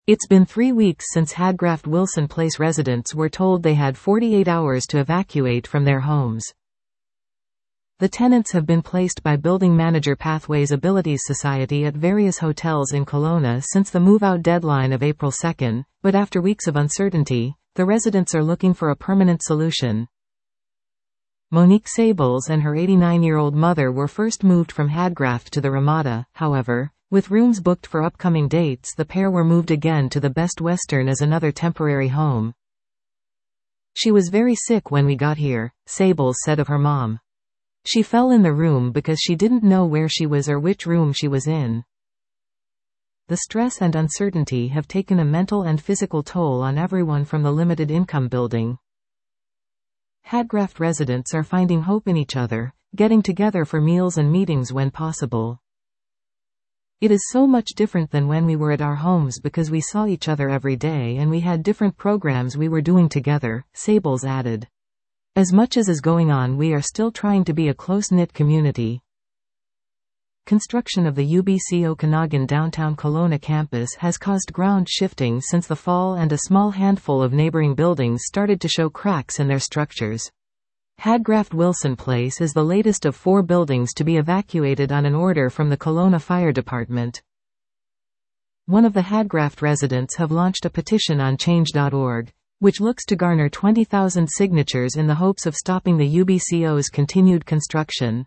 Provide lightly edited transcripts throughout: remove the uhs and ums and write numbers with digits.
It's been 3 weeks since Hadcraft Wilson Place residents were told they had 48 hours to evacuate from their homes. The tenants have been placed by building manager Pathways Abilities Society at various hotels in Kelowna since the move-out deadline of April 2, but after weeks of uncertainty, the residents are looking for a permanent solution. Monique Sables and her 89-year-old mother were first moved from Hadcraft to the Ramada. However, with rooms booked for upcoming dates, the pair were moved again to the Best Western as another temporary home. She was very sick when we got here, Sables said of her mom. She fell in the room because she didn't know where she was or which room she was in. The stress and uncertainty have taken a mental and physical toll on everyone from the limited income building. Hadcraft residents are finding hope in each other, getting together for meals and meetings when possible. It is so much different than when we were at our homes because we saw each other every day and we had different programs we were doing together, Sables added. As much as is going on, we are still trying to be a close-knit community. Construction of the UBC Okanagan downtown Kelowna campus has caused ground shifting since the fall, and a small handful of neighboring buildings started to show cracks in their structures. Hadcraft Wilson Place is the latest of 4 buildings to be evacuated on an order from the Kelowna Fire Department. One of the Hadcraft residents have launched a petition on change.org, which looks to garner 20,000 signatures in the hopes of stopping the UBCO's continued construction.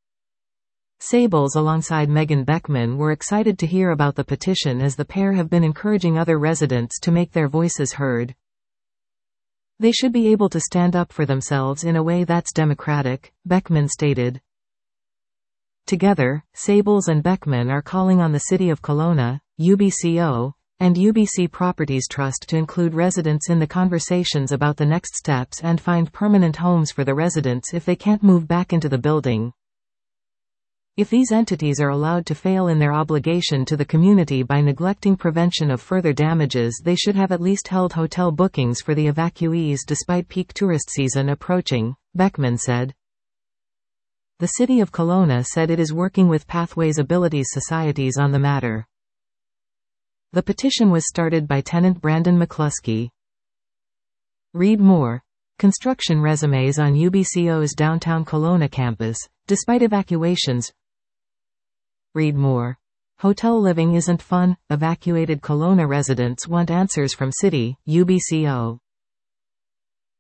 Sables alongside Megan Beckman were excited to hear about the petition, as the pair have been encouraging other residents to make their voices heard. They should be able to stand up for themselves in a way that's democratic, Beckman stated. Together, Sables and Beckman are calling on the City of Kelowna, UBCO, and UBC Properties Trust to include residents in the conversations about the next steps and find permanent homes for the residents if they can't move back into the building. If these entities are allowed to fail in their obligation to the community by neglecting prevention of further damages, they should have at least held hotel bookings for the evacuees despite peak tourist season approaching, Beckman said. The City of Kelowna said it is working with Pathways Abilities Societies on the matter. The petition was started by tenant Brandon McCluskey. Read more. Construction resumes on UBCO's downtown Kelowna campus, despite evacuations. Read more. Hotel living isn't fun. Evacuated Kelowna residents want answers from City, UBCO.